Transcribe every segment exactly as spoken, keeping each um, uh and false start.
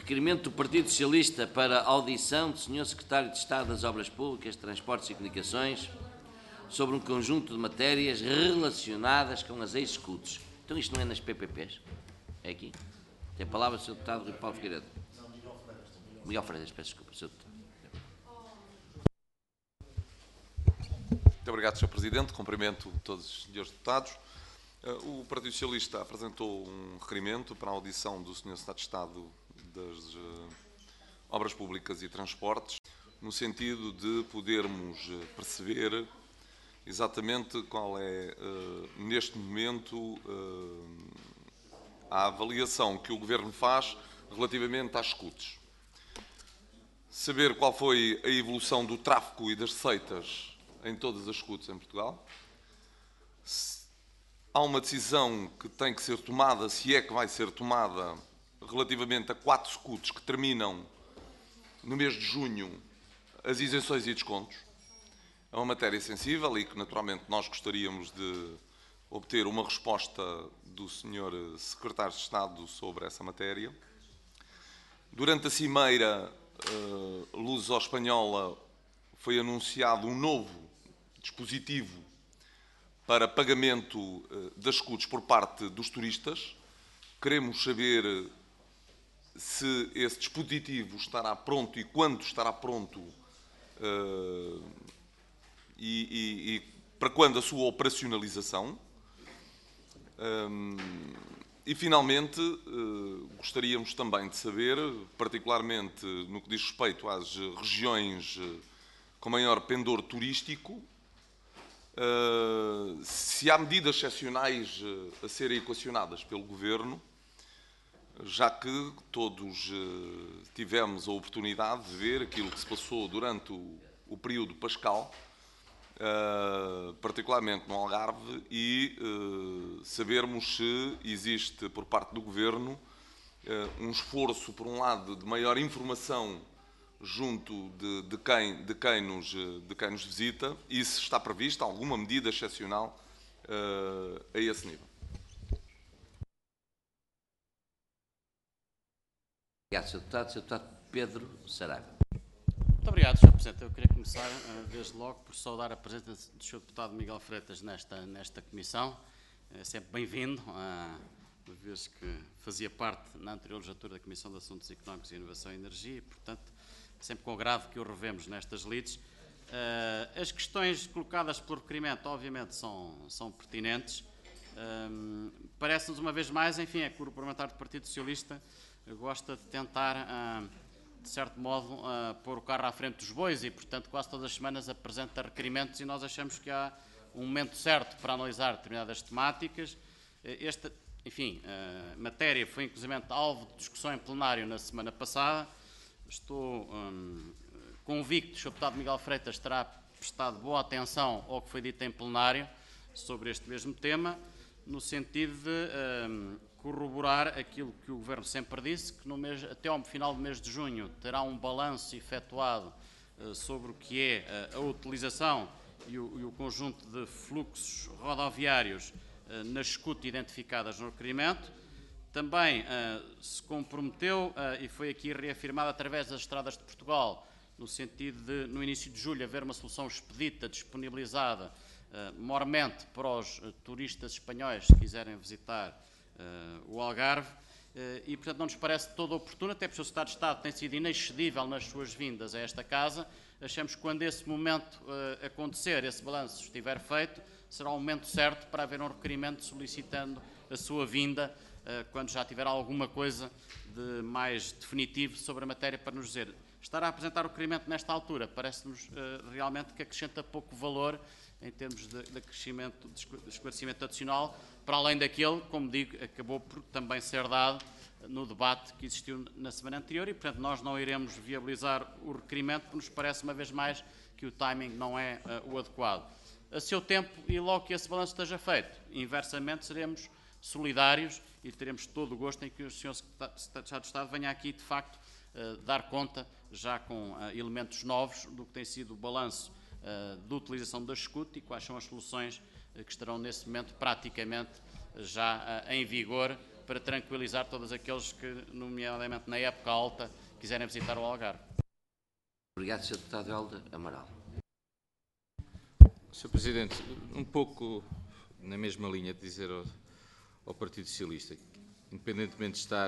Requerimento do Partido Socialista para a audição do senhor Secretário de Estado das Obras Públicas, Transportes e Comunicações sobre um conjunto de matérias relacionadas com as ex-escudos. Então isto não é nas P P Ps? É aqui? Tem a palavra o senhor Deputado Rui Paulo Figueiredo. Miguel Freitas, peço desculpa, senhor Deputado. Muito obrigado, senhor Presidente. Cumprimento todos os senhores deputados. O Partido Socialista apresentou um requerimento para a audição do senhor Secretário de Estado das Obras Públicas e Transportes, no sentido de podermos perceber exatamente qual é, neste momento, a avaliação que o Governo faz relativamente às escutas. Saber qual foi a evolução do tráfego e das receitas em todas as escutas em Portugal. Há uma decisão que tem que ser tomada, se é que vai ser tomada, relativamente a quatro escutas que terminam no mês de junho as isenções e descontos. É uma matéria sensível e que, naturalmente, nós gostaríamos de obter uma resposta do senhor Secretário de Estado sobre essa matéria. Durante a cimeira uh, luso-espanhola foi anunciado um novo dispositivo para pagamento uh, das escutas por parte dos turistas. Queremos saber se esse dispositivo estará pronto e quando estará pronto uh, e, e, e para quando a sua operacionalização. Um, e, finalmente, uh, gostaríamos também de saber, particularmente no que diz respeito às regiões uh, com maior pendor turístico, uh, se há medidas excepcionais uh, a serem equacionadas pelo Governo, já que todos uh, tivemos a oportunidade de ver aquilo que se passou durante o, o período pascal, uh, particularmente no Algarve, e uh, sabermos se existe por parte do Governo uh, um esforço, por um lado, de maior informação junto de, de, quem, de, quem, nos, de quem nos visita e se está prevista alguma medida excepcional uh, a esse nível. Obrigado, senhor Deputado. senhor Deputado Pedro Saraiva. Muito obrigado, senhor Presidente. Eu queria começar, desde logo, por saudar a presença do senhor Deputado Miguel Freitas nesta, nesta comissão. É sempre bem-vindo, uma vez que fazia parte, na anterior legislatura, da Comissão de Assuntos Económicos e Inovação e Energia, e, portanto, sempre com agrado que o revemos nestas lides. As questões colocadas pelo requerimento, obviamente, são, são pertinentes. Parece-nos, uma vez mais, enfim, é que o parlamentar do Partido Socialista gosta de tentar, de certo modo, pôr o carro à frente dos bois e, portanto, quase todas as semanas apresenta requerimentos e nós achamos que há um momento certo para analisar determinadas temáticas. Esta, enfim, a matéria foi, inclusive, alvo de discussão em plenário na semana passada. Estou hum, convicto que o senhor Deputado Miguel Freitas terá prestado boa atenção ao que foi dito em plenário sobre este mesmo tema, no sentido de hum, corroborar aquilo que o Governo sempre disse, que no mês, até ao final do mês de junho terá um balanço efetuado uh, sobre o que é uh, a utilização e o, e o conjunto de fluxos rodoviários uh, nas escutas identificadas no requerimento. Também uh, se comprometeu, uh, e foi aqui reafirmado através das Estradas de Portugal, no sentido de, no início de julho, haver uma solução expedita, disponibilizada, uh, mormente para os uh, turistas espanhóis, se quiserem visitar Uh, o Algarve, uh, e portanto não nos parece todo oportuno, até porque o Secretário de Estado tem sido inexcedível nas suas vindas a esta Casa. Achamos que quando esse momento uh, acontecer, esse balanço estiver feito, será o momento certo para haver um requerimento solicitando a sua vinda, uh, quando já tiver alguma coisa de mais definitivo sobre a matéria para nos dizer. Estar a apresentar o requerimento nesta altura parece-nos uh, realmente que acrescenta pouco valor em termos de, de crescimento, de esclarecimento adicional, para além daquele, como digo, acabou por também ser dado no debate que existiu na semana anterior e, portanto, nós não iremos viabilizar o requerimento, porque nos parece, uma vez mais, que o timing não é uh, o adequado. A seu tempo, e logo que esse balanço esteja feito, inversamente, seremos solidários e teremos todo o gosto em que o senhor Secretário de Estado venha aqui, de facto, uh, dar conta, já com uh, elementos novos, do que tem sido o balanço uh, de utilização da escuta e quais são as soluções uh, que estarão nesse momento praticamente já uh, em vigor para tranquilizar todos aqueles que, nomeadamente na época alta, quiserem visitar o Algarve. Obrigado, senhor Deputado Helder Amaral. senhor Presidente, um pouco na mesma linha de dizer ao, ao Partido Socialista, independentemente de estar,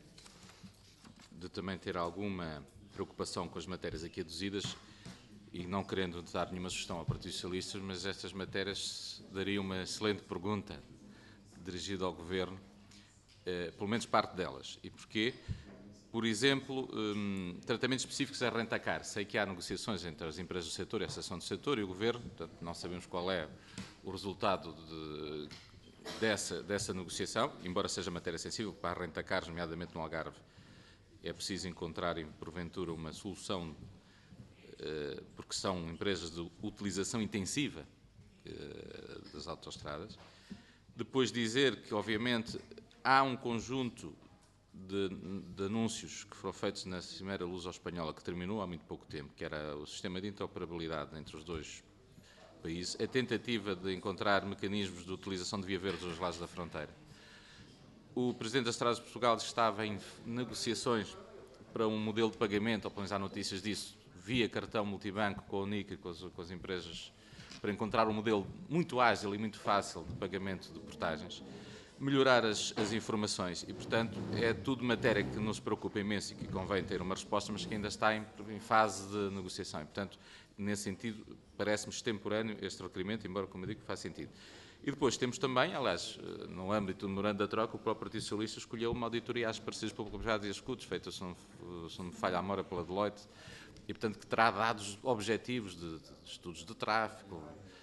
de também ter alguma preocupação com as matérias aqui aduzidas e não querendo dar nenhuma sugestão ao Partido Socialista, mas estas matérias dariam uma excelente pergunta dirigida ao Governo, eh, pelo menos parte delas. E porquê? Por exemplo, um, tratamentos específicos a rentacar. Sei que há negociações entre as empresas do setor, a Associação do Setor e o Governo, portanto não sabemos qual é o resultado de, dessa, dessa negociação, embora seja matéria sensível para rentacar, nomeadamente no Algarve, é preciso encontrarem, porventura, uma solução, eh, porque são empresas de utilização intensiva eh, das autoestradas. Depois dizer que, obviamente, há um conjunto De, de anúncios que foram feitos na Cimeira Luso-Espanhola, que terminou há muito pouco tempo, que era o sistema de interoperabilidade entre os dois países, a tentativa de encontrar mecanismos de utilização de via verde dos lados da fronteira. O Presidente das Estradas de Portugal estava em negociações para um modelo de pagamento, ou pelo menos há notícias disso, via cartão multibanco com a Unica e com as, com as empresas, para encontrar um modelo muito ágil e muito fácil de pagamento de portagens. Melhorar as, as informações e, portanto, é tudo matéria que nos preocupa imenso e que convém ter uma resposta, mas que ainda está em, em fase de negociação. E, portanto, nesse sentido, parece-me extemporâneo este requerimento, embora, como eu digo, faz sentido. E depois temos também, aliás, no âmbito do memorando da troca, o próprio Partido Socialista escolheu uma auditoria às parcerias público-privadas e escudos, feita, se não, se não me falha a memória, pela Deloitte, e, portanto, que terá dados objetivos de, de estudos de tráfego,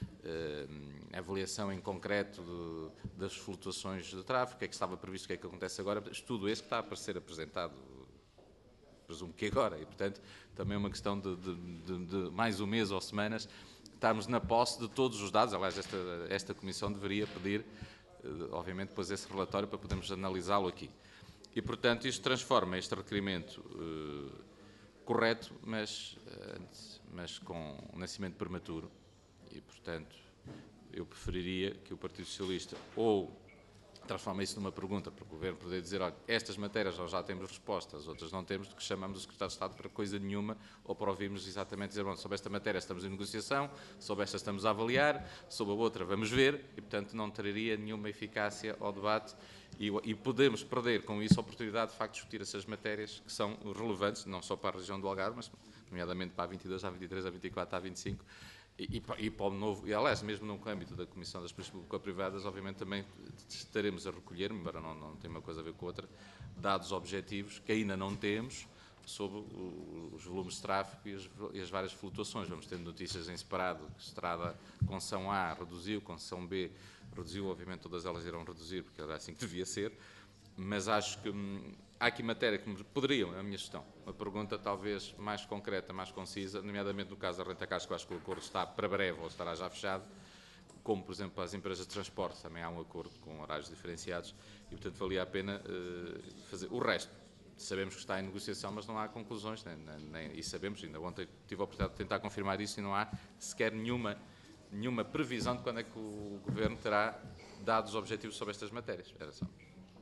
Uh, avaliação em concreto de, das flutuações de tráfego, o que é que estava previsto, o que é que acontece agora, estudo esse que está a ser apresentado, presumo que agora, e portanto também é uma questão de, de, de, de mais um mês ou semanas, estarmos na posse de todos os dados. Aliás, esta, esta Comissão deveria pedir, uh, obviamente, depois esse relatório para podermos analisá-lo aqui. E, portanto, isto transforma este requerimento uh, correto, mas, uh, mas com um nascimento prematuro. E, portanto, eu preferiria que o Partido Socialista ou transforme isso numa pergunta para o Governo poder dizer, olha, estas matérias nós já temos respostas, outras não temos, do que chamamos o Secretário de Estado para coisa nenhuma, ou para ouvirmos exatamente dizer, bom, sobre esta matéria estamos em negociação, sobre esta estamos a avaliar, sobre a outra vamos ver, e, portanto, não traria nenhuma eficácia ao debate e, e podemos perder com isso a oportunidade, de facto, de discutir essas matérias que são relevantes, não só para a região do Algarve, mas, nomeadamente, para a vinte e dois, a vinte e três, a vinte e quatro, a vinte e cinco, E, e para o novo, e aliás, mesmo no âmbito da Comissão das Políticas Público-Privadas, obviamente também estaremos a recolher, embora não, não tenha uma coisa a ver com a outra, dados objetivos que ainda não temos sobre o, os volumes de tráfego e as, e as várias flutuações. Vamos tendo notícias em separado, que estrada concessão A reduziu, concessão B reduziu, obviamente todas elas irão reduzir, porque era assim que devia ser, mas acho que hum, há aqui matéria que poderiam, é a minha sugestão, uma pergunta talvez mais concreta, mais concisa, nomeadamente no caso da renta-car, que eu acho que o acordo está para breve ou estará já fechado, como, por exemplo, as empresas de transporte, também há um acordo com horários diferenciados e, portanto, valia a pena uh, fazer. O resto, sabemos que está em negociação, mas não há conclusões, nem, nem, e sabemos, ainda ontem tive a oportunidade de tentar confirmar isso, e não há sequer nenhuma, nenhuma previsão de quando é que o Governo terá dados objetivos sobre estas matérias. Era só.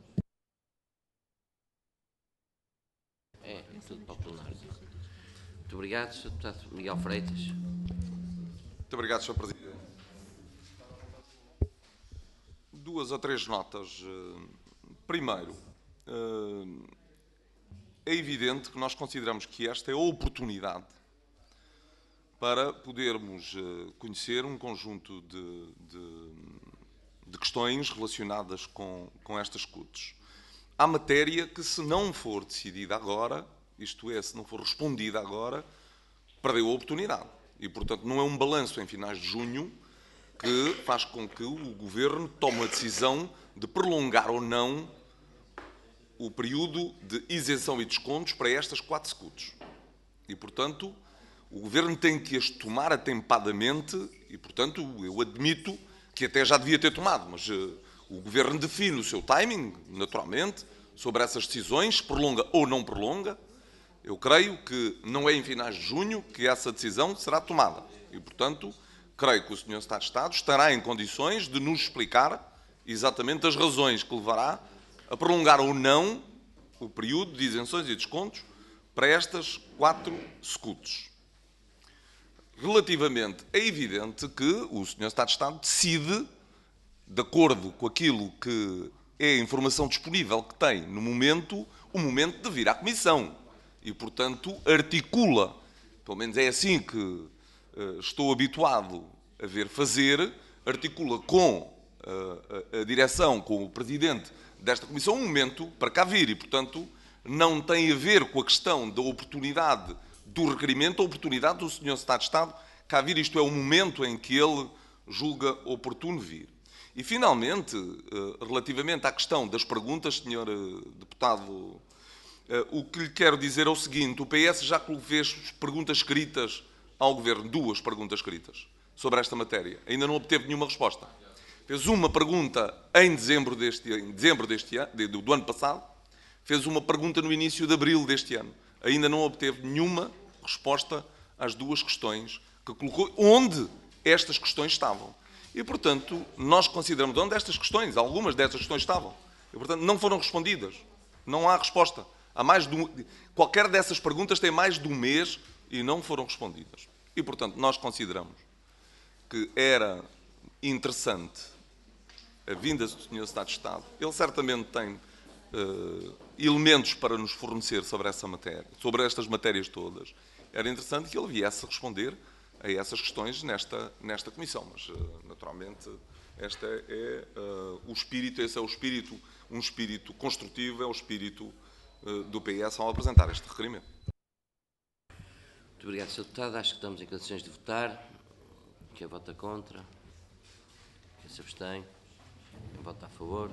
É, tudo para o plenário. Muito obrigado, senhor Deputado Miguel Freitas. Muito obrigado, senhor Presidente. Duas ou três notas. Primeiro, é evidente que nós consideramos que esta é a oportunidade para podermos conhecer um conjunto de, de, de questões relacionadas com, com estas C U Ts. Há matéria que, se não for decidida agora, isto é, se não for respondida agora, perdeu a oportunidade. E, portanto, não é um balanço em finais de junho que faz com que o Governo tome a decisão de prolongar ou não o período de isenção e descontos para estas quatro C U Ts. E, portanto, o Governo tem que as tomar atempadamente e, portanto, eu admito que até já devia ter tomado, mas o Governo define o seu timing, naturalmente, sobre essas decisões, prolonga ou não prolonga. Eu creio que não é em finais de junho que essa decisão será tomada. E, portanto, creio que o senhor Secretário de Estado estará em condições de nos explicar exatamente as razões que levará a prolongar ou não o período de isenções e descontos para estas quatro scuts. Relativamente, é evidente que o senhor Secretário de Estado decide, de acordo com aquilo que é a informação disponível que tem no momento, o momento de vir à Comissão. E, portanto, articula, pelo menos é assim que uh, estou habituado a ver fazer, articula com uh, a, a direção, com o Presidente desta Comissão, um momento para cá vir. E, portanto, não tem a ver com a questão da oportunidade do requerimento, a oportunidade do senhor Secretário de Estado cá vir. Isto é o momento em que ele julga oportuno vir. E, finalmente, relativamente à questão das perguntas, senhor Deputado, o que lhe quero dizer é o seguinte: o P S já fez perguntas escritas ao Governo, duas perguntas escritas, sobre esta matéria. Ainda não obteve nenhuma resposta. Fez uma pergunta em dezembro, deste, em dezembro deste ano, do ano passado, fez uma pergunta no início de abril deste ano. Ainda não obteve nenhuma resposta às duas questões que colocou, onde estas questões estavam. E, portanto, nós consideramos onde estas questões, algumas destas questões estavam, e, portanto, não foram respondidas. Não há resposta. Há mais de um, qualquer dessas perguntas tem mais de um mês e não foram respondidas. E, portanto, nós consideramos que era interessante a vinda do senhor Secretário de Estado. Ele certamente tem uh, elementos para nos fornecer sobre essa matéria, sobre estas matérias todas. Era interessante que ele viesse a responder a essas questões nesta, nesta comissão, mas, naturalmente, este é uh, o espírito, esse é o espírito, um espírito construtivo, é o espírito uh, do P S ao apresentar este requerimento. Muito obrigado, senhor Deputado. Acho que estamos em condições de votar. Quem vota contra? Quem se abstém? Quem vota a favor?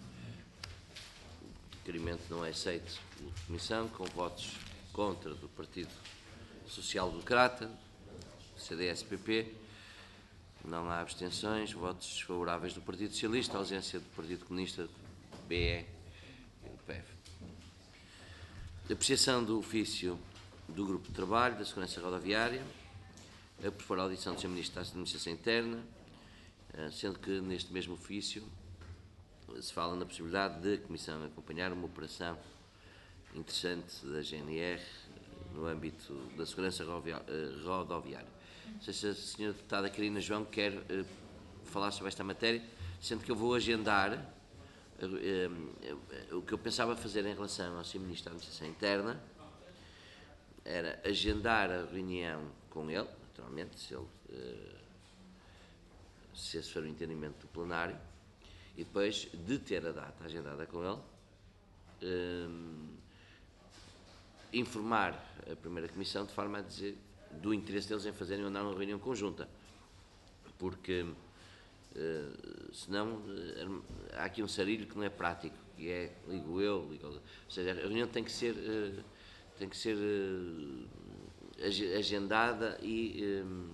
O requerimento não é aceito pela Comissão, com votos contra do Partido Social Democrata, C D S P P, não há abstenções, votos desfavoráveis do Partido Socialista, ausência do Partido Comunista, B E e do P F. Apreciação do ofício do Grupo de Trabalho da Segurança Rodoviária, a propor a audição do senhor Ministro da Administração Interna, sendo que neste mesmo ofício se fala na possibilidade de a Comissão acompanhar uma operação interessante da G N R no âmbito da segurança rodoviária. Não sei se a senhora Deputada Carina João quer uh, falar sobre esta matéria, sendo que eu vou agendar uh, uh, uh, o que eu pensava fazer em relação ao senhor Ministro da Administração Interna era agendar a reunião com ele, naturalmente, se, ele, uh, se esse for o entendimento do plenário, e depois de ter a data agendada com ele, uh, informar a primeira comissão de forma a dizer do interesse deles em fazerem ou não uma reunião conjunta, porque uh, senão uh, há aqui um sarilho que não é prático, que é ligo eu, ligo eu. Ou seja, a reunião tem que ser, uh, tem que ser uh, agendada e, um,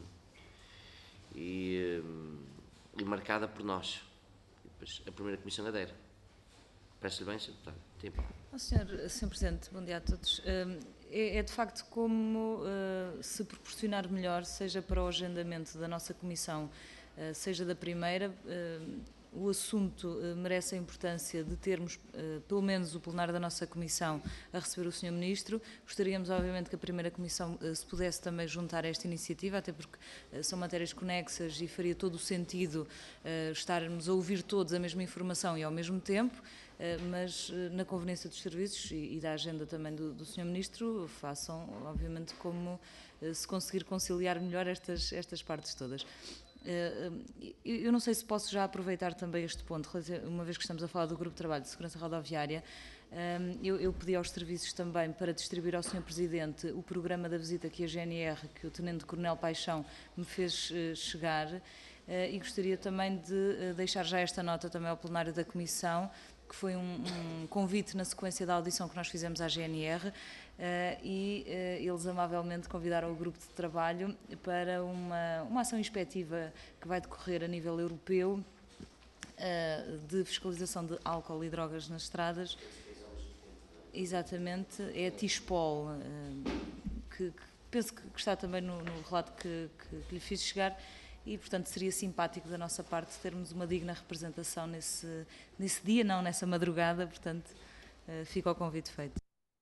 e, um, e marcada por nós. E depois a primeira comissão adere. Parece-lhe bem, senhor Deputado? Tempo. Oh, senhor, senhor Presidente, bom dia a todos. É, é de facto como uh, se proporcionar melhor, seja para o agendamento da nossa comissão, uh, seja da primeira, uh, o assunto uh, merece a importância de termos, uh, pelo menos o plenário da nossa comissão, a receber o senhor Ministro. Gostaríamos, obviamente, que a primeira comissão uh, se pudesse também juntar a esta iniciativa, até porque uh, são matérias conexas e faria todo o sentido uh, estarmos a ouvir todos a mesma informação e ao mesmo tempo. Mas na conveniência dos serviços e da agenda também do, do senhor Ministro, façam, obviamente, como se conseguir conciliar melhor estas, estas partes todas. Eu não sei se posso já aproveitar também este ponto, uma vez que estamos a falar do Grupo de Trabalho de Segurança Rodoviária. Eu, eu pedi aos serviços também para distribuir ao senhor Presidente o programa da visita que a G N R, que o Tenente Coronel Paixão me fez chegar, e gostaria também de deixar já esta nota também ao plenário da Comissão, que foi um, um convite na sequência da audição que nós fizemos à G N R, uh, e uh, eles amavelmente convidaram o grupo de trabalho para uma, uma ação inspectiva que vai decorrer a nível europeu uh, de fiscalização de álcool e drogas nas estradas. Exatamente, é a TISPOL, uh, que, que penso que está também no, no relato que, que, que lhe fiz chegar. e, portanto, seria simpático da nossa parte termos uma digna representação nesse, nesse dia, não nessa madrugada, portanto, fica o convite feito.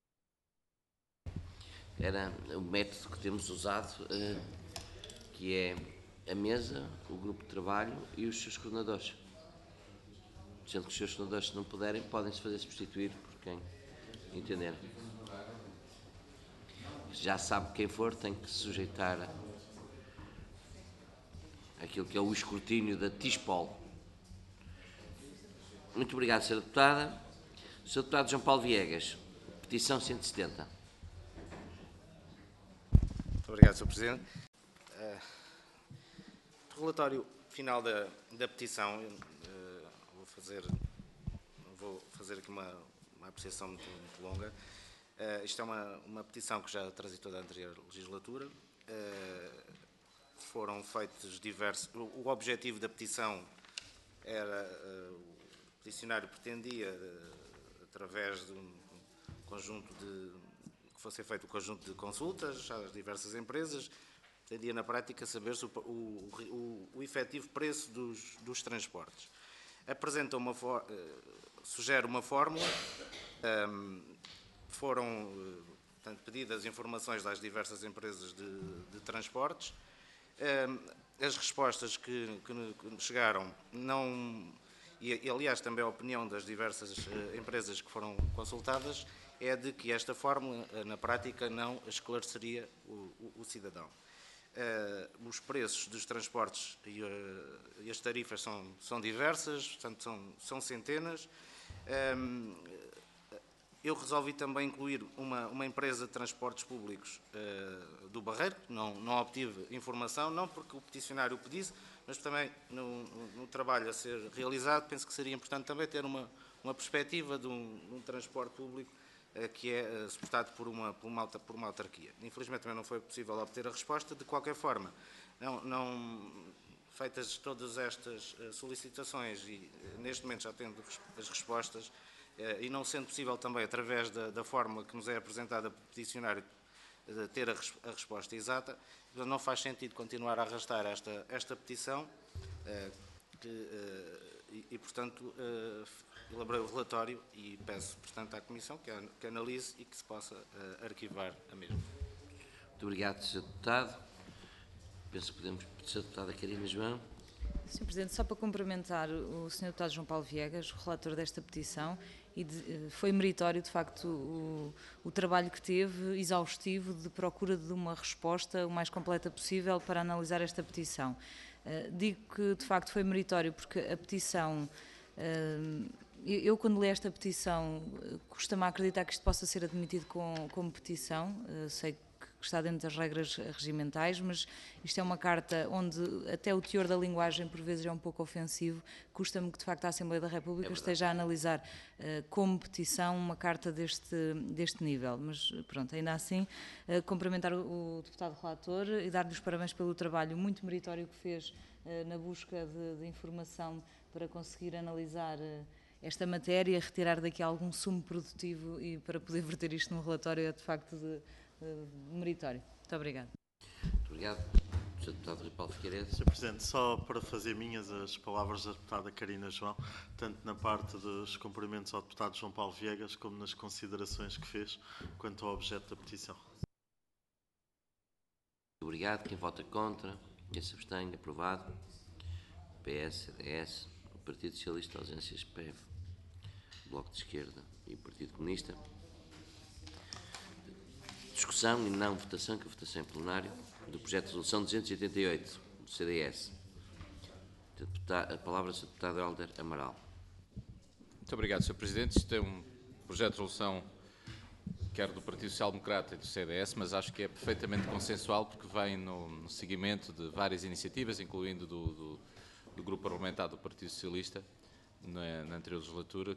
Era o método que temos usado, que é a mesa, o grupo de trabalho e os seus coordenadores. Sendo que os seus coordenadores, se não puderem, podem-se fazer substituir por quem entender. Já sabe quem for, tem que se sujeitar àquilo que é o escrutínio da TISPOL. Muito obrigado, senhora Deputada. senhor Deputado João Paulo Viegas, petição cento e setenta. Muito obrigado, senhor Presidente. Uh, relatório final da, da petição, uh, vou, fazer, vou fazer aqui uma, uma apreciação muito, muito longa. Uh, isto é uma, uma petição que já transitou da anterior legislatura. Uh, foram feitos diversos... O, o objetivo da petição era... Uh, o peticionário pretendia, uh, através de um conjunto de... que fosse feito o conjunto de consultas às diversas empresas, pretendia na prática saber o, o, o, o efetivo preço dos, dos transportes. Apresenta uma... Uh, sugere uma fórmula... Um, Foram portanto, pedidas informações das diversas empresas de, de transportes. As respostas que, que chegaram não... E, aliás, também a opinião das diversas empresas que foram consultadas é de que esta fórmula, na prática, não esclareceria o, o, o cidadão. Os preços dos transportes e, e as tarifas são, são diversas, portanto, são, são centenas. Eu resolvi também incluir uma, uma empresa de transportes públicos uh, do Barreiro, não, não obtive informação, não porque o peticionário o pedisse, mas também no, no, no trabalho a ser realizado, penso que seria importante também ter uma, uma perspectiva de um, de um transporte público uh, que é uh, suportado por uma, por, uma, por uma autarquia. Infelizmente também não foi possível obter a resposta, de qualquer forma, não, não, feitas todas estas uh, solicitações e uh, neste momento já tendo as respostas, e não sendo possível também, através da, da fórmula que nos é apresentada pelo peticionário, ter a, a resposta exata, não faz sentido continuar a arrastar esta, esta petição que, e, e, portanto, elaborei o relatório e peço, portanto, à Comissão que, que analise e que se possa arquivar a mesma. Muito obrigado, senhor Deputado. Penso que podemos... senhora Deputada Carina João. senhor Presidente, só para cumprimentar o senhor Deputado João Paulo Viegas, o relator desta petição, e de, foi meritório, de facto, o, o trabalho que teve, exaustivo, de procura de uma resposta o mais completa possível para analisar esta petição. Uh, digo que, de facto, foi meritório porque a petição... Uh, eu, eu, quando li esta petição, custa-me a acreditar que isto possa ser admitido com, como petição. Uh, sei que está dentro das regras regimentais, mas isto é uma carta onde até o teor da linguagem por vezes é um pouco ofensivo. Custa-me que de facto a Assembleia da República é esteja a analisar uh, como petição uma carta deste, deste nível, mas pronto, ainda assim uh, cumprimentar o, o deputado relator e dar-lhe os parabéns pelo trabalho muito meritório que fez uh, na busca de, de informação para conseguir analisar uh, esta matéria, retirar daqui algum sumo produtivo e para poder verter isto num relatório é de facto de Uh, meritório. Muito obrigado. Muito obrigado. senhor Deputado Rui Paulo Figueiredo. senhor Presidente, só para fazer minhas as palavras da deputada Carina João, tanto na parte dos cumprimentos ao deputado João Paulo Viegas, como nas considerações que fez quanto ao objeto da petição. Muito obrigado. Quem vota contra? Quem se abstém? Aprovado. P S, C D S, o Partido Socialista, ausências P E V, Bloco de Esquerda e o Partido Comunista. Discussão e não votação, que a votação em plenário, do projeto de resolução duzentos e oitenta e oito, do C D S. A palavra do senhor Deputado Helder Amaral. Muito obrigado, senhor Presidente. Isto é um projeto de resolução, quer do Partido Social Democrata e do C D S, mas acho que é perfeitamente consensual porque vem no, no seguimento de várias iniciativas, incluindo do, do, do Grupo Parlamentar do Partido Socialista, na, na anterior legislatura,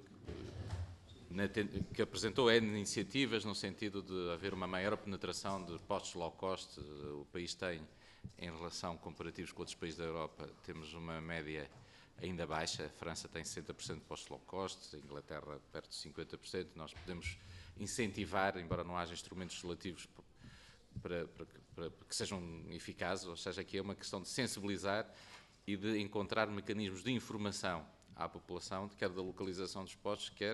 que apresentou N iniciativas no sentido de haver uma maior penetração de postos low cost. O país tem, em relação comparativos com outros países da Europa, temos uma média ainda baixa. A França tem sessenta por cento de postos low cost, a Inglaterra perto de cinquenta por cento. Nós podemos incentivar, embora não haja instrumentos legislativos para, para, para, para que sejam eficazes, ou seja, aqui é uma questão de sensibilizar e de encontrar mecanismos de informação à população, quer da localização dos postos, quer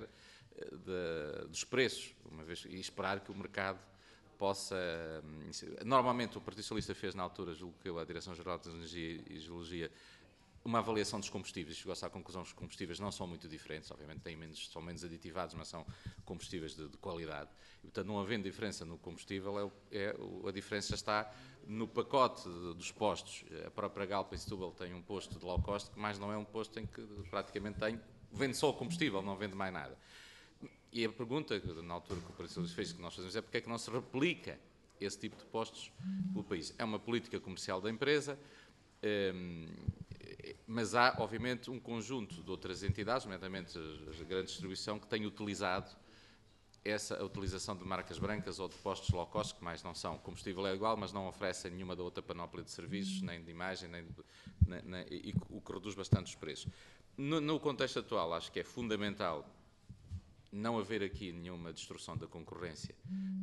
de, dos preços, uma vez, e esperar que o mercado possa... Normalmente o Partido Socialista fez na altura, julgo que a Direção-Geral de Energia e Geologia, uma avaliação dos combustíveis, chegou-se à conclusão que os combustíveis não são muito diferentes, obviamente têm menos, são menos aditivados, mas são combustíveis de, de qualidade. E, portanto, não havendo diferença no combustível, é, é, a diferença está no pacote de, dos postos. A própria Galp em Setúbal tem um posto de low cost, mas não é um posto em que praticamente tem, vende só o combustível, não vende mais nada. E a pergunta, na altura que o Partido Socialista fez, que nós fazemos, é porque é que não se replica esse tipo de postos pelo país. É uma política comercial da empresa, hum, mas há, obviamente, um conjunto de outras entidades, nomeadamente a grande distribuição, que tem utilizado essa a utilização de marcas brancas ou de postos low cost, que mais não são. O combustível é igual, mas não oferecem nenhuma da outra panóplia de serviços, nem de imagem, nem, de, nem, nem e o que reduz bastante os preços. No, no contexto atual, acho que é fundamental não haver aqui nenhuma destruição da concorrência,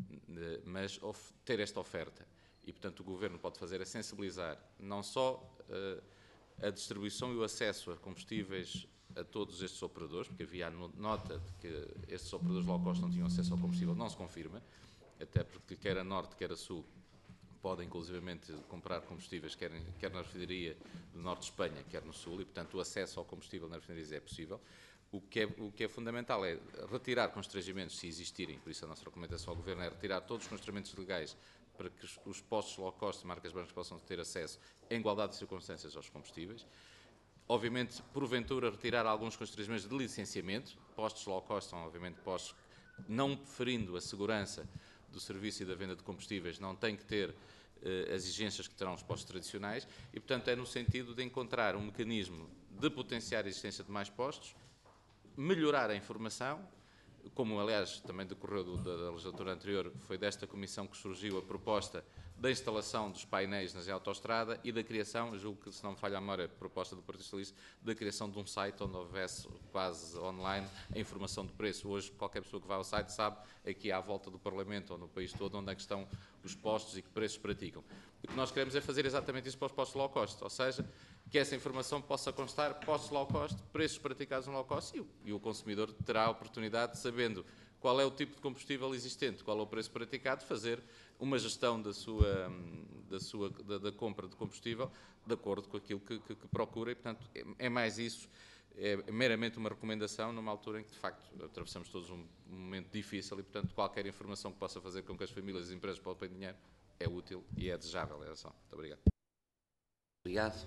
mas ter esta oferta. E, portanto, o Governo pode fazer é sensibilizar não só uh, a distribuição e o acesso a combustíveis a todos estes operadores, porque havia a nota de que estes operadores low cost não tinham acesso ao combustível, não se confirma, até porque quer a Norte, quer a Sul, podem, inclusivamente, comprar combustíveis, quer, quer na refinaria do Norte de Espanha, quer no Sul, e, portanto, o acesso ao combustível na refinaria é possível. O que, é, o que é fundamental é retirar constrangimentos, se existirem, por isso a nossa recomendação ao Governo é retirar todos os constrangimentos legais para que os, os postos low cost, marcas brancas, possam ter acesso em igualdade de circunstâncias aos combustíveis. Obviamente, porventura, retirar alguns constrangimentos de licenciamento. Postos low cost são, obviamente, postos não preferindo a segurança do serviço e da venda de combustíveis, não têm que ter eh, as exigências que terão os postos tradicionais e, portanto, é no sentido de encontrar um mecanismo de potenciar a existência de mais postos, melhorar a informação, como aliás também decorreu do, da, da legislatura anterior, foi desta comissão que surgiu a proposta da instalação dos painéis na autoestrada e da criação, julgo que se não me falha a memória, a proposta do Partido Socialista, da criação de um site onde houvesse quase online a informação de preço. Hoje qualquer pessoa que vá ao site sabe aqui à volta do Parlamento ou no país todo onde é que estão os postos e que preços praticam. O que nós queremos é fazer exatamente isso para os postos low cost, ou seja, que essa informação possa constar postos low cost, preços praticados no low cost e o, e o consumidor terá a oportunidade, sabendo qual é o tipo de combustível existente, qual é o preço praticado, fazer uma gestão da sua, da, sua, da, da compra de combustível de acordo com aquilo que, que, que procura e, portanto, é, é mais isso, é meramente uma recomendação numa altura em que, de facto, atravessamos todos um, um momento difícil e, portanto, qualquer informação que possa fazer com que as famílias e as empresas poupem dinheiro é útil e é desejável. É só. Muito obrigado. Obrigado.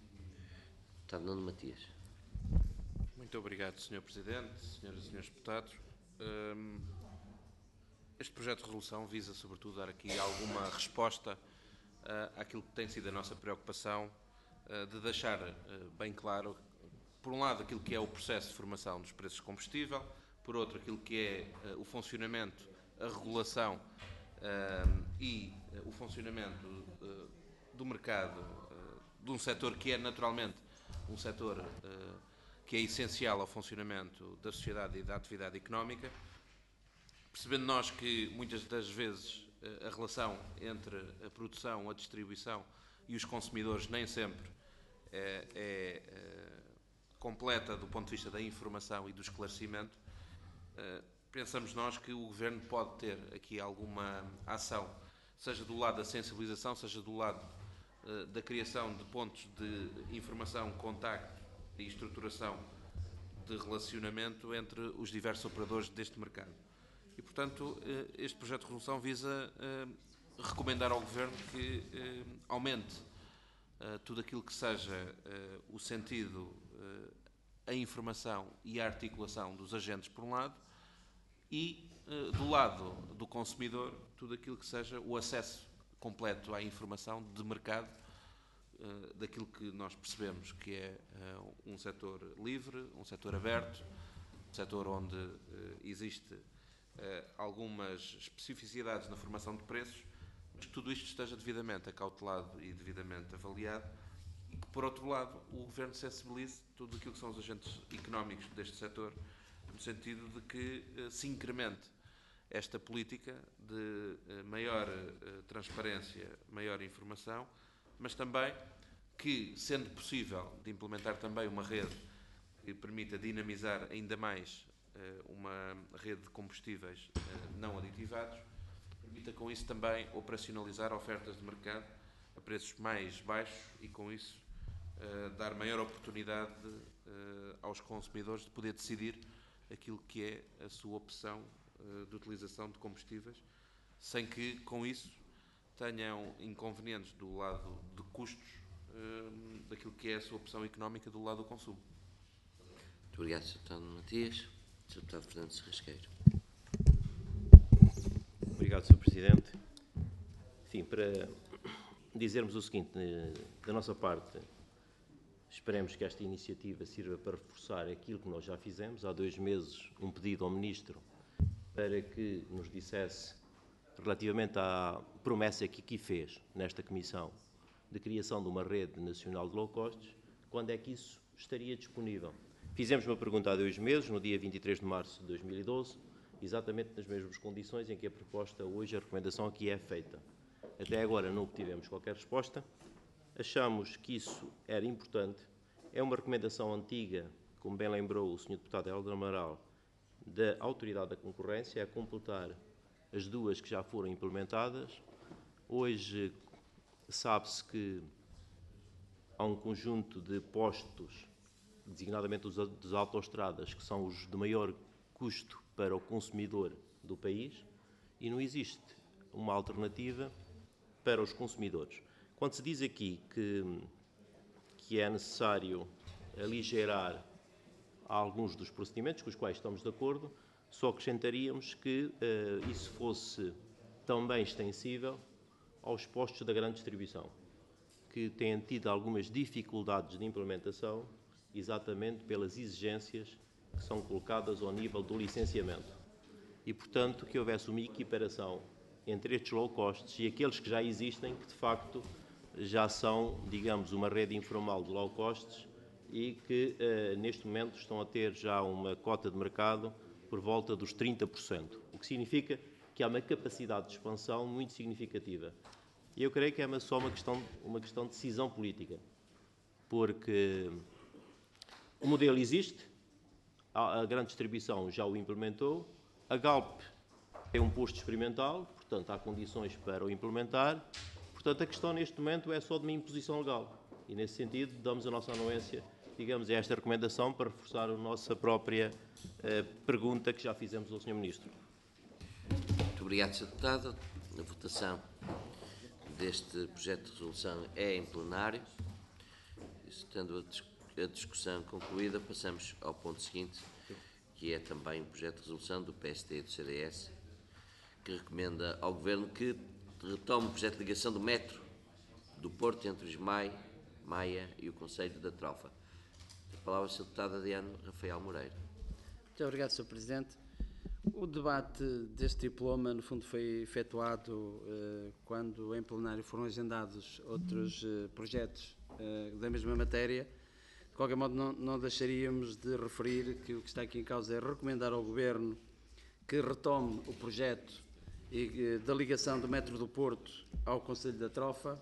Deputado Nuno Matias. Muito obrigado, senhor Presidente, senhoras e senhores deputados. Um, este projeto de resolução visa, sobretudo, dar aqui alguma resposta uh, àquilo que tem sido a nossa preocupação, uh, de deixar uh, bem claro, por um lado, aquilo que é o processo de formação dos preços de combustível, por outro, aquilo que é uh, o funcionamento, a regulação uh, e uh, o funcionamento uh, do mercado, uh, de um setor que é, naturalmente, um setor uh, que é essencial ao funcionamento da sociedade e da atividade económica, percebendo nós que muitas das vezes uh, a relação entre a produção, a distribuição e os consumidores nem sempre é, é uh, completa do ponto de vista da informação e do esclarecimento, uh, pensamos nós que o Governo pode ter aqui alguma ação, seja do lado da sensibilização, seja do lado uh, da criação de pontos de informação, contacto e estruturação de relacionamento entre os diversos operadores deste mercado. E, portanto, este projeto de resolução visa recomendar ao Governo que aumente tudo aquilo que seja o sentido, a informação e a articulação dos agentes, por um lado, e, do lado do consumidor, tudo aquilo que seja o acesso completo à informação de mercado, Uh, daquilo que nós percebemos que é uh, um setor livre, um setor aberto, um setor onde uh, existe uh, algumas especificidades na formação de preços, mas que tudo isto esteja devidamente acautelado e devidamente avaliado e que, por outro lado, o Governo sensibilize tudo aquilo que são os agentes económicos deste setor, no sentido de que uh, se incremente esta política de eh, maior eh, transparência, maior informação, mas também que, sendo possível de implementar também uma rede que permita dinamizar ainda mais eh, uma rede de combustíveis eh, não aditivados, permita com isso também operacionalizar ofertas de mercado a preços mais baixos e com isso eh, dar maior oportunidade eh, aos consumidores de poder decidir aquilo que é a sua opção eh, de utilização de combustíveis, sem que com isso tenham inconvenientes do lado de custos eh, daquilo que é a sua opção económica do lado do consumo. Muito obrigado, senhor Deputado Matias. senhor Deputado Fernandes Rasqueiro. Obrigado, senhor Presidente. Enfim, para dizermos o seguinte, da nossa parte, esperemos que esta iniciativa sirva para reforçar aquilo que nós já fizemos. Há dois meses, um pedido ao Ministro para que nos dissesse, relativamente à promessa que aqui fez, nesta Comissão, de criação de uma rede nacional de low costs, quando é que isso estaria disponível. Fizemos uma pergunta há dois meses, no dia vinte e três de março de dois mil e doze, exatamente nas mesmas condições em que a proposta hoje, a recomendação aqui é feita. Até agora não obtivemos qualquer resposta. Achamos que isso era importante. É uma recomendação antiga, como bem lembrou o senhor Deputado Helder Amaral, da Autoridade da Concorrência, a completar as duas que já foram implementadas. Hoje sabe-se que há um conjunto de postos, designadamente os das autoestradas, que são os de maior custo para o consumidor do país, e não existe uma alternativa para os consumidores. Quando se diz aqui que, que é necessário aligerar alguns dos procedimentos com os quais estamos de acordo, só acrescentaríamos que uh, isso fosse também extensível aos postos da grande distribuição, que têm tido algumas dificuldades de implementação, exatamente pelas exigências que são colocadas ao nível do licenciamento. E, portanto, que houvesse uma equiparação entre estes low costs e aqueles que já existem, que de facto já são, digamos, uma rede informal de low costs e que eh, neste momento estão a ter já uma cota de mercado por volta dos trinta por cento, o que significa que há uma capacidade de expansão muito significativa. E eu creio que é uma, só uma questão, uma questão de decisão política, porque o modelo existe, a, a grande distribuição já o implementou, a Galp tem um posto experimental, portanto há condições para o implementar, portanto a questão neste momento é só de uma imposição legal e nesse sentido damos a nossa anuência, digamos, a esta recomendação para reforçar a nossa própria eh, pergunta que já fizemos ao senhor Ministro. Muito obrigado, senhor Deputado. A votação deste projeto de resolução é em plenário. Estando a, dis a discussão concluída, passamos ao ponto seguinte, que é também um projeto de resolução do P S D e do C D S, que recomenda ao Governo que retome o projeto de ligação do metro do Porto entre os Mai, Maia e o Concelho da Trofa. A palavra ao senhor Deputado Adriano Rafael Moreira. Muito obrigado, senhor Presidente. O debate deste diploma, no fundo, foi efetuado eh, quando em plenário foram agendados outros eh, projetos eh, da mesma matéria. De qualquer modo, não, não deixaríamos de referir que o que está aqui em causa é recomendar ao Governo que retome o projeto e, eh, da ligação do metro do Porto ao Concelho da Trofa,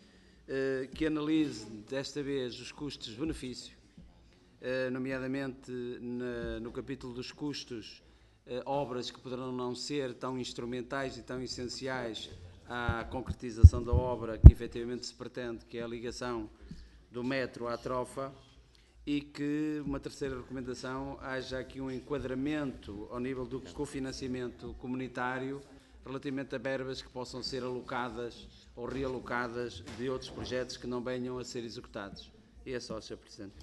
eh, que analise desta vez os custos-benefício, eh, nomeadamente na, no capítulo dos custos, Uh, obras que poderão não ser tão instrumentais e tão essenciais à concretização da obra que efetivamente se pretende, que é a ligação do metro à Trofa, e que, uma terceira recomendação, haja aqui um enquadramento ao nível do cofinanciamento comunitário relativamente a verbas que possam ser alocadas ou realocadas de outros projetos que não venham a ser executados. E é só, senhor Presidente.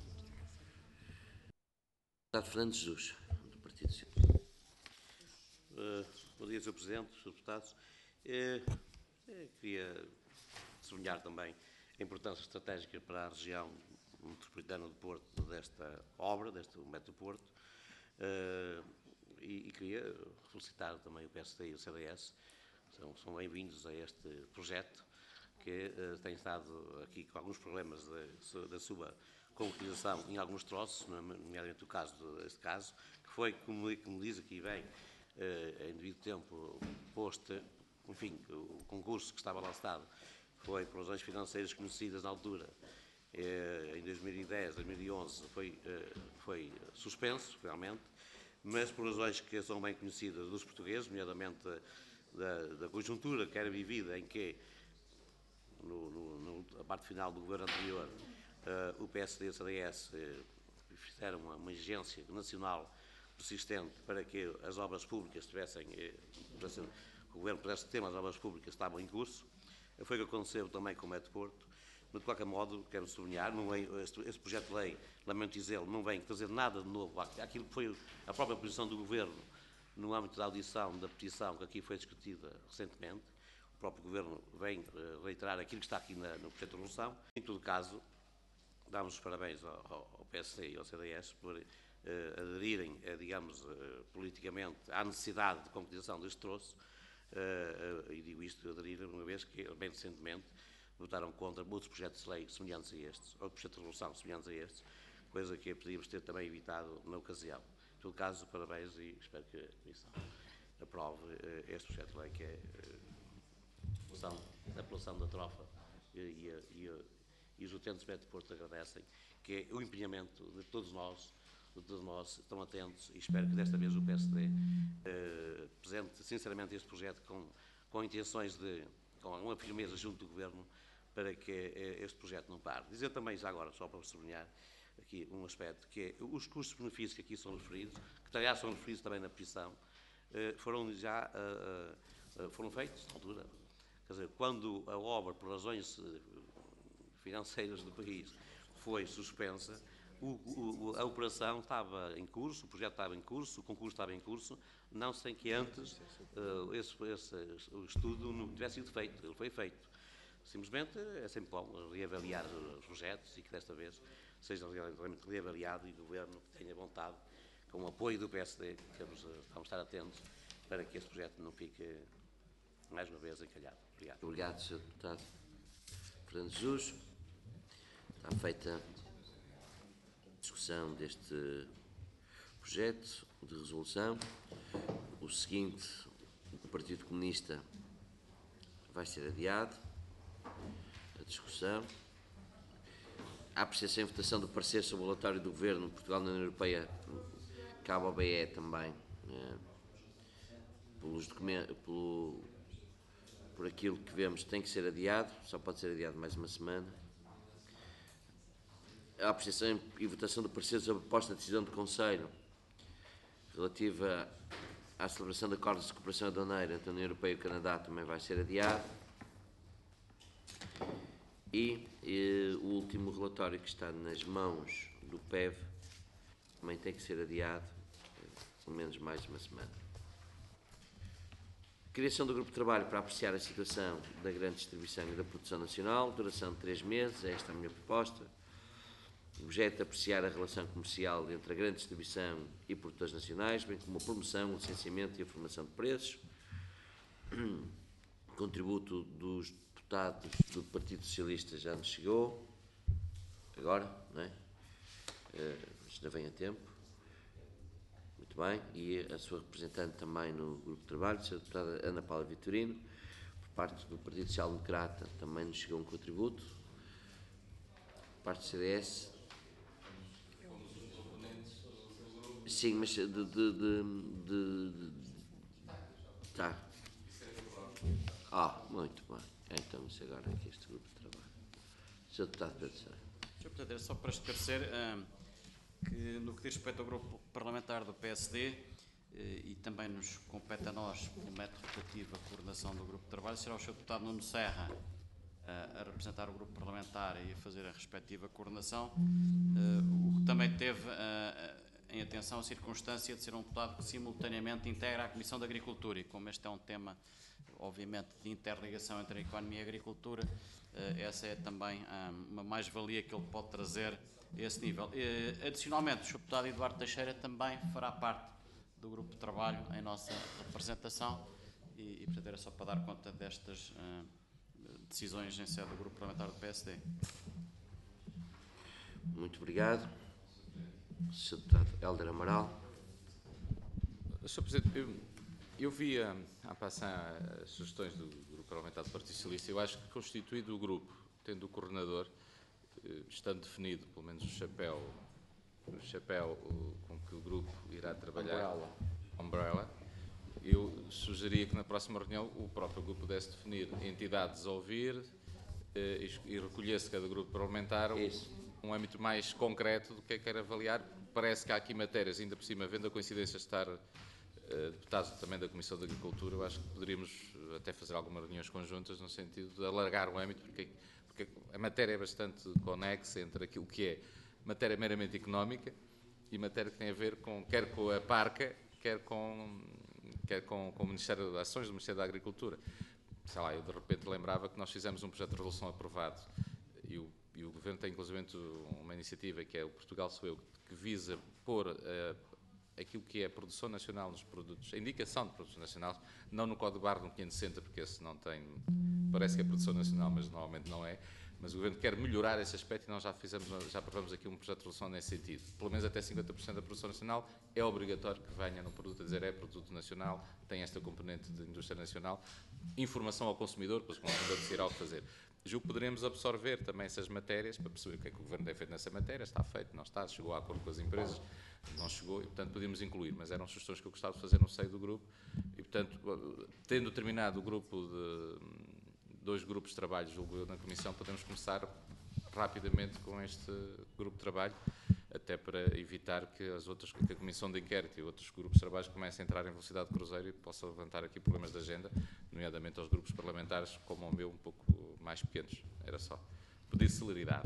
Deputado Fernando Jesus, do Partido Socialista. Uh, bom dia, senhor Presidente, senhores Deputados. Uh, eu queria sublinhar também a importância estratégica para a região metropolitana do Porto desta obra, deste metro do Porto, uh, e, e queria felicitar também o P S D e o C D S, são, são bem-vindos a este projeto, que uh, tem estado aqui com alguns problemas de, da sua concretização em alguns troços, nomeadamente o caso deste caso, que foi, como, como diz aqui bem, eh, em devido tempo posto, enfim, o concurso que estava lançado foi por razões financeiras conhecidas na altura. Eh, em dois mil e dez, dois mil e onze foi, eh, foi suspenso, realmente, mas por razões que são bem conhecidas dos portugueses, nomeadamente da, da conjuntura que era vivida em que, no, no, na parte final do governo anterior, uh, o P S D e o C D S uh, fizeram uma, uma exigência nacional persistente para que as obras públicas tivessem, uh, o governo pudesse ter as obras públicas que estavam em curso. Foi o que aconteceu também com o Método Porto. Mas, de qualquer modo, quero sublinhar, não vem, este, este projeto de lei, lamento dizê-lo, não vem trazer nada de novo àquilo que foi a própria posição do Governo no âmbito da audição da petição que aqui foi discutida recentemente. O próprio Governo vem reiterar aquilo que está aqui na, no projeto de resolução. Em todo caso, damos os parabéns ao, ao P S D e ao C D S por eh, aderirem, eh, digamos, eh, politicamente à necessidade de concretização deste troço. Uh, uh, e digo isto, aderir uma vez que, bem recentemente, votaram contra outros projetos de lei semelhantes a estes, ou projetos de resolução semelhantes a estes, coisa que podíamos ter também evitado na ocasião. Em todo caso, parabéns e espero que a Comissão aprove uh, este projeto de lei, que é uh, a apelação da trofa, e, e, e, e os utentes do Método Porto agradecem, que é o empenhamento de todos nós, de todos nós estão atentos, e espero que desta vez o P S D eh, apresente sinceramente este projeto com, com intenções de, com uma firmeza junto do Governo, para que eh, este projeto não pare. Dizer também, já agora, só para sublinhar aqui um aspecto, que é os custos-benefícios que aqui são referidos, que aliás são referidos também na petição, eh, foram já eh, eh, foram feitos na altura. Quer dizer, quando a obra, por razões financeiras do país, foi suspensa, O, o, a operação estava em curso, o projeto estava em curso, o concurso estava em curso, não sem que antes uh, esse, esse, o estudo não tivesse sido feito. Ele foi feito. Simplesmente é sempre bom reavaliar os projetos e que desta vez seja realmente reavaliado, e o Governo tenha vontade, com o apoio do P S D, temos, vamos estar atentos para que este projeto não fique mais uma vez encalhado. Obrigado. Obrigado, senhor Deputado Fernando Jesus. Está feita discussão deste projeto de resolução. O seguinte, o Partido Comunista, vai ser adiado a discussão. A apreciação e votação do parecer sobre o relatório do Governo de Portugal na União Europeia cabe ao B E também, é, pelos documentos, pelo, por aquilo que vemos, tem que ser adiado, só pode ser adiado mais uma semana. A apreciação e votação do parecer sobre a proposta de decisão do Conselho relativa à celebração de acordos de cooperação aduaneira entre a União Europeia e o Canadá também vai ser adiado. E, e o último relatório que está nas mãos do P E V também tem que ser adiado, pelo menos mais uma semana. Criação do grupo de trabalho para apreciar a situação da grande distribuição e da produção nacional, duração de três meses, esta é a minha proposta. O objeto é apreciar a relação comercial entre a grande distribuição e produtores nacionais, bem como a promoção, o licenciamento e a formação de preços. O contributo dos deputados do Partido Socialista já nos chegou, agora, não é? Uh, ainda vem a tempo. Muito bem. E a sua representante também no grupo de trabalho, a senhora deputada Ana Paula Vitorino, por parte do Partido Social Democrata, também nos chegou um contributo. Por parte do C D S. Sim, mas de... de, de, de, de tá. Ah, muito bem. Então, isso agora é que este grupo de trabalho. senhor Deputado Pedro Sá. senhor Presidente, só para esclarecer uh, que no que diz respeito ao grupo parlamentar do P S D uh, e também nos compete a nós, como método rotativo, a coordenação do grupo de trabalho, será o senhor Deputado Nuno Serra uh, a representar o grupo parlamentar e a fazer a respectiva coordenação, uh, o que também teve uh, em atenção a circunstância de ser um deputado que simultaneamente integra a Comissão de Agricultura, e como este é um tema, obviamente, de interligação entre a economia e a agricultura, essa é também uma mais-valia que ele pode trazer a esse nível. Adicionalmente, o senhor deputado Eduardo Teixeira também fará parte do grupo de trabalho em nossa representação, e, e portanto, era só para dar conta destas uh, decisões em sede do grupo parlamentar do P S D. Muito obrigado. senhor Deputado Hélder Amaral. senhor Presidente, eu Eu vi a, a passar as sugestões do Grupo Parlamentar do Partido Socialista. Eu acho que, constituído o grupo, tendo o coordenador, estando definido, pelo menos o chapéu, o chapéu com que o grupo irá trabalhar, umbrella. umbrella, eu sugeria que na próxima reunião o próprio grupo pudesse definir entidades a ouvir eh, e recolhesse cada grupo parlamentar um, um âmbito mais concreto do que é que quer avaliar. Parece que há aqui matérias, ainda por cima, vendo a coincidência de estar eh, deputados também da Comissão de Agricultura, eu acho que poderíamos até fazer algumas reuniões conjuntas no sentido de alargar o âmbito, porque, porque a matéria é bastante conexa entre aquilo que é matéria meramente económica e matéria que tem a ver com, quer com a parca, quer com, quer com, com o Ministério das Ações do Ministério da Agricultura. Sei lá, eu de repente lembrava que nós fizemos um projeto de resolução aprovado e o, e o Governo tem inclusive uma iniciativa que é o Portugal Sou Eu, que visa pôr uh, aquilo que é a produção nacional nos produtos, a indicação de produção nacional, não no Código Barra no quinhentos e sessenta, porque esse não tem, parece que é produção nacional, mas normalmente não é. Mas o Governo quer melhorar esse aspecto e nós já fizemos, já aprovamos aqui um projeto de resolução nesse sentido. Pelo menos até cinquenta por cento da produção nacional é obrigatório que venha no produto a dizer é produto nacional, tem esta componente de indústria nacional, informação ao consumidor, pois o consumidor decidirá o que fazer. Julgo que poderemos absorver também essas matérias para perceber o que é que o Governo tem feito nessa matéria, está feito, não está, chegou a acordo com as empresas, não chegou e, portanto, podíamos incluir, mas eram sugestões que eu gostava de fazer no seio do grupo e, portanto, tendo terminado o grupo de dois grupos de trabalho, julgo eu, na Comissão, podemos começar rapidamente com este grupo de trabalho, até para evitar que as outras, que a Comissão de Inquérito e outros grupos de trabalho comecem a entrar em velocidade de cruzeiro e possam levantar aqui problemas de agenda, nomeadamente aos grupos parlamentares, como o meu, um pouco mais pequenos. Era só pedir celeridade.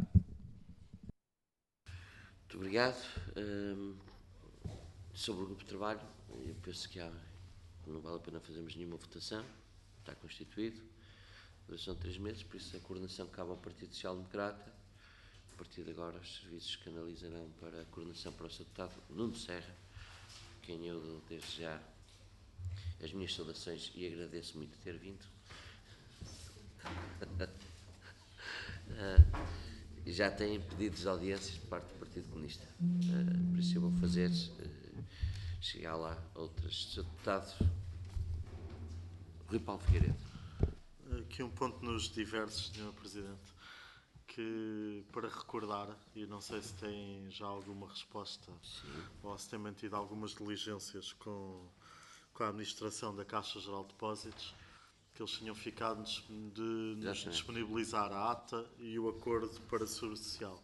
Muito obrigado. Um, sobre o grupo de trabalho, eu penso que há, não vale a pena fazermos nenhuma votação, está constituído. Duração de três meses, por isso a coordenação cabe ao Partido Social Democrata. A partir de agora os serviços canalizarão para a coordenação para o seu deputado Nuno Serra, quem eu desde já as minhas saudações e agradeço muito ter vindo. uh, e já têm pedidos de audiências por parte do Partido Comunista. Uh, por isso eu vou fazer uh, chegar lá outras. Seu deputado Rui Paulo Figueiredo. Aqui um ponto nos diversos, senhor Presidente, que para recordar, e não sei se tem já alguma resposta, sim, ou se tem mantido algumas diligências com, com a administração da Caixa Geral de Depósitos, que eles tinham ficado de nos disponibilizar a ata e o acordo para a Seguridade Social.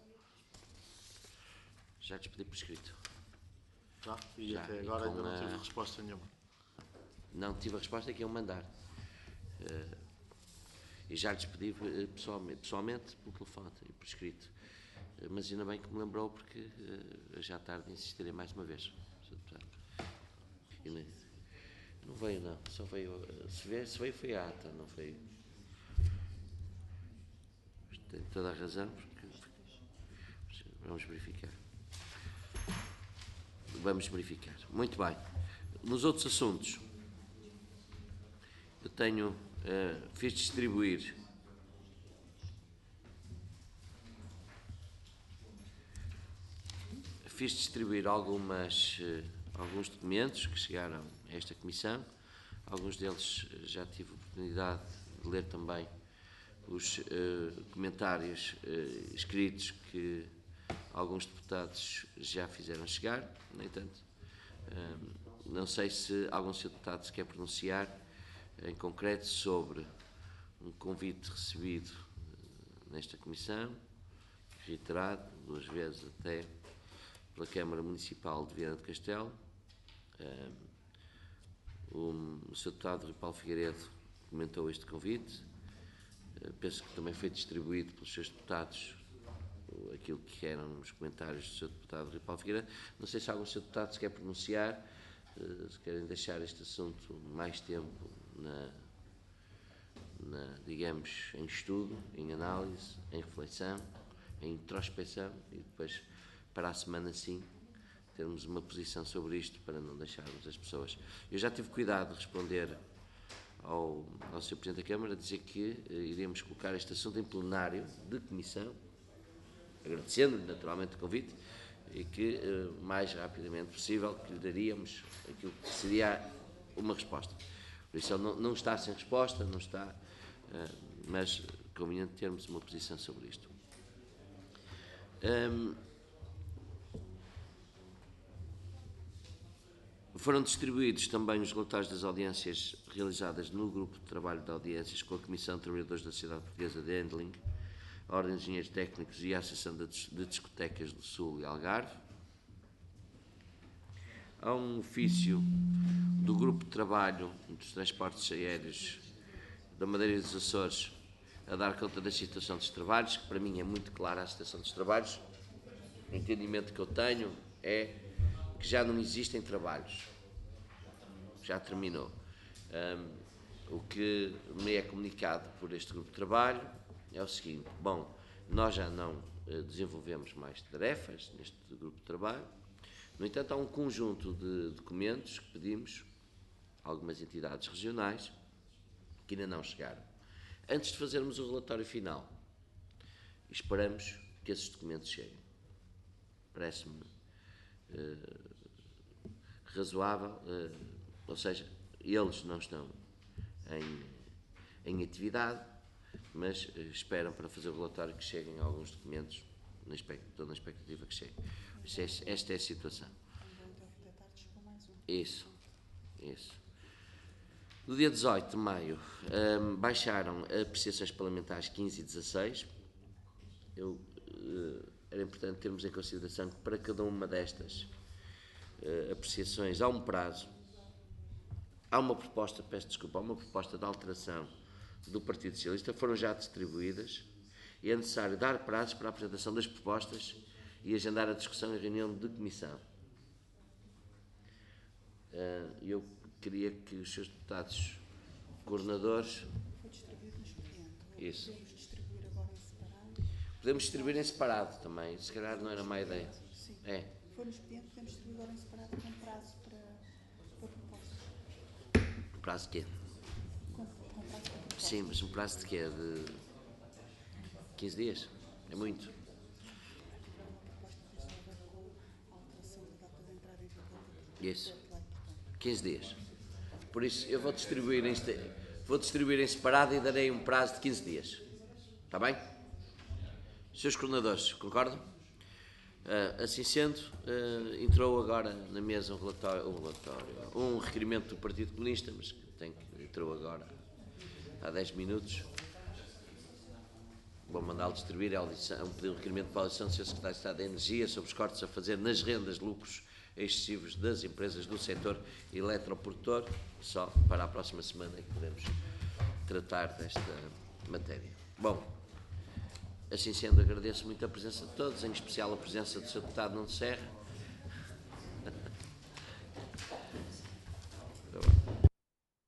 Já despedi por escrito. Já? E já, até agora e ainda não a... tive resposta nenhuma. Não tive a resposta que iam mandar. Uh... E já lhes pedi pessoalmente, pessoalmente pelo telefone e por escrito. Mas ainda bem que me lembrou, porque uh, já tarde insistirei mais uma vez. Não, não veio, não. Só veio. Se veio, se veio foi a ata, não veio. Tem toda a razão, porque. Vamos verificar. Vamos verificar. Muito bem. Nos outros assuntos, eu tenho. Uh, fiz distribuir fiz distribuir algumas uh, alguns documentos que chegaram a esta comissão. Alguns deles uh, já tive a oportunidade de ler também os uh, comentários uh, escritos que alguns deputados já fizeram chegar. No entanto, uh, não sei se algum senhor deputado se quer pronunciar em concreto sobre um convite recebido nesta comissão, reiterado duas vezes até pela Câmara Municipal de Viana do Castelo. Um, o senhor deputado Rui Paulo Figueiredo comentou este convite. Uh, penso que também foi distribuído pelos seus deputados aquilo que eram os comentários do senhor deputado Rui Paulo Figueiredo. Não sei se algum senhor deputado se quer pronunciar, uh, se querem deixar este assunto mais tempo Na, na, digamos, em estudo, em análise, em reflexão, em introspecção e depois para a semana sim termos uma posição sobre isto para não deixarmos as pessoas. Eu já tive cuidado de responder ao, ao senhor Presidente da Câmara, dizer que eh, iremos colocar este assunto em plenário de comissão, agradecendo-lhe naturalmente o convite e que eh, mais rapidamente possível que lhe daríamos aquilo que seria uma resposta. Por isso ele não, não está sem resposta, não está, uh, mas conveniente termos uma posição sobre isto. Um, foram distribuídos também os relatórios das audiências realizadas no grupo de trabalho de audiências com a Comissão de Trabalhadores da Sociedade Portuguesa de Handling, a Ordem de Engenheiros Técnicos e a Associação de Discotecas do Sul e Algarve. Há um ofício do grupo de trabalho dos transportes aéreos da Madeira e dos Açores a dar conta da situação dos trabalhos, que para mim é muito clara a situação dos trabalhos. O entendimento que eu tenho é que já não existem trabalhos, já terminou. Um, o que me é comunicado por este grupo de trabalho é o seguinte: bom, nós já não uh, desenvolvemos mais tarefas neste grupo de trabalho. No entanto, há um conjunto de documentos que pedimos a algumas entidades regionais que ainda não chegaram. Antes de fazermos o relatório final, esperamos que esses documentos cheguem. Parece-me uh, razoável, uh, ou seja, eles não estão em, em atividade, mas uh, esperam para fazer o relatório que cheguem alguns documentos, na estou na expectativa que cheguem. Esta é a situação. Isso, isso. No dia dezoito de maio, um, baixaram apreciações parlamentares quinze e dezasseis. Eu, uh, era importante termos em consideração que para cada uma destas uh, apreciações há um prazo, há uma proposta, peço desculpa, há uma proposta de alteração do Partido Socialista, foram já distribuídas e é necessário dar prazos para a apresentação das propostas e agendar a discussão em reunião de comissão. Uh, eu queria que os seus deputados coordenadores... Foi distribuído no expediente. Isso. Podemos distribuir agora em separado? Podemos distribuir em separado também, se calhar não era má ideia. Sim. É. Foi no expediente, podemos distribuir agora em separado com prazo para, para proposta. Um prazo de quê? Com, com prazo para proposta. Sim, mas um prazo de quê? De quinze dias? É muito. Isso. quinze dias. Por isso, eu vou distribuir em, vou distribuir em separado e darei um prazo de quinze dias. Está bem? Senhores coordenadores, concordam? Uh, assim sendo, uh, entrou agora na mesa um relatório, um relatório, um requerimento do Partido Comunista, mas que tem que, entrou agora há dez minutos. Vou mandá-lo distribuir. É um pedido de requerimento para a audição do senhor Secretário de Estado da Energia sobre os cortes a fazer nas rendas de lucros excessivos das empresas do setor eletroprodutor. Só para a próxima semana é que podemos tratar desta matéria. Bom, assim sendo, agradeço muito a presença de todos, em especial a presença do senhor Deputado Nuno Serra.